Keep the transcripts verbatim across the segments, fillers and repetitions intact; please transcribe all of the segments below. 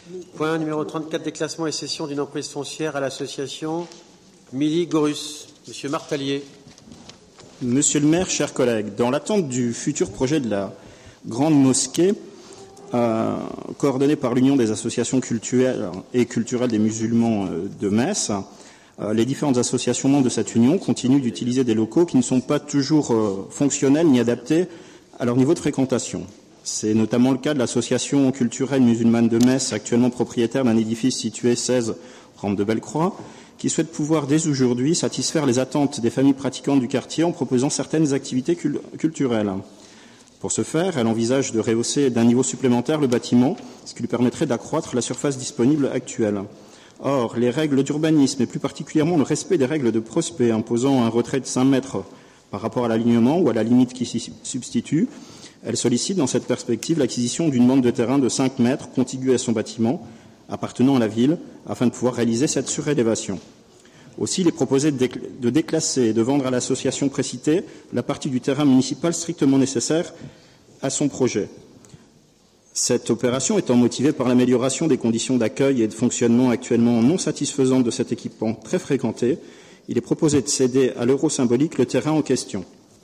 Point numéro trente-quatre, déclassement et cession d'une emprise foncière à l'association Mili Gorus. Monsieur Martalier. Monsieur le maire, chers collègues, dans l'attente du futur projet de la grande mosquée, euh, coordonnée par l'Union des associations culturelles et culturelles des musulmans euh, de Metz, euh, les différentes associations membres de cette union continuent d'utiliser des locaux qui ne sont pas toujours euh, fonctionnels ni adaptés à leur niveau de fréquentation. C'est notamment le cas de l'association culturelle musulmane de Metz, actuellement propriétaire d'un édifice situé seize rampe de Bellecroix, qui souhaite pouvoir dès aujourd'hui satisfaire les attentes des familles pratiquantes du quartier en proposant certaines activités cul- culturelles. Pour ce faire, elle envisage de rehausser d'un niveau supplémentaire le bâtiment, ce qui lui permettrait d'accroître la surface disponible actuelle. Or, les règles d'urbanisme, et plus particulièrement le respect des règles de prospect imposant un retrait de cinq mètres par rapport à l'alignement ou à la limite qui s'y substitue, elle sollicite dans cette perspective l'acquisition d'une bande de terrain de cinq mètres contiguë à son bâtiment, appartenant à la ville, afin de pouvoir réaliser cette surélévation. Aussi, il est proposé de déclasser et de vendre à l'association précitée la partie du terrain municipal strictement nécessaire à son projet. Cette opération étant motivée par l'amélioration des conditions d'accueil et de fonctionnement actuellement non satisfaisantes de cet équipement très fréquenté, il est proposé de céder à l'euro symbolique le terrain en question.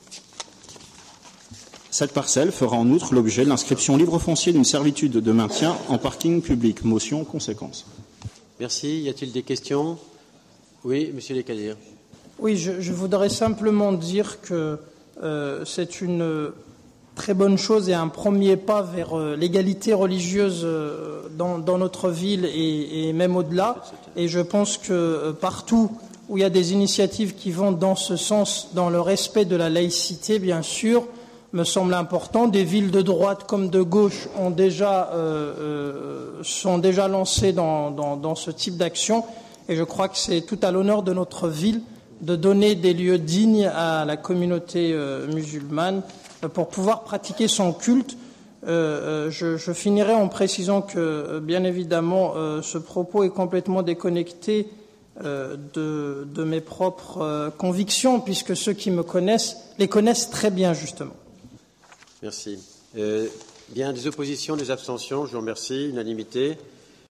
Cette parcelle fera en outre l'objet de l'inscription libre foncier d'une servitude de maintien en parking public. Motion conséquence. Merci. Y a-t-il des questions? Oui, monsieur Lescadières. Oui, je, je voudrais simplement dire que euh, c'est une très bonne chose et un premier pas vers euh, l'égalité religieuse euh, dans, dans notre ville et, et même au-delà. Et je pense que euh, partout où il y a des initiatives qui vont dans ce sens, dans le respect de la laïcité, bien sûr, me semble important. Des villes de droite comme de gauche ont déjà, euh, euh, sont déjà lancées dans, dans, dans ce type d'action. Et je crois que c'est tout à l'honneur de notre ville de donner des lieux dignes à la communauté euh, musulmane euh, pour pouvoir pratiquer son culte. Euh, euh, je, je finirai en précisant que, euh, bien évidemment, euh, ce propos est complètement déconnecté euh, de, de mes propres euh, convictions, puisque ceux qui me connaissent les connaissent très bien, justement. Merci. Euh, bien, des oppositions, des abstentions, je vous remercie. Unanimité.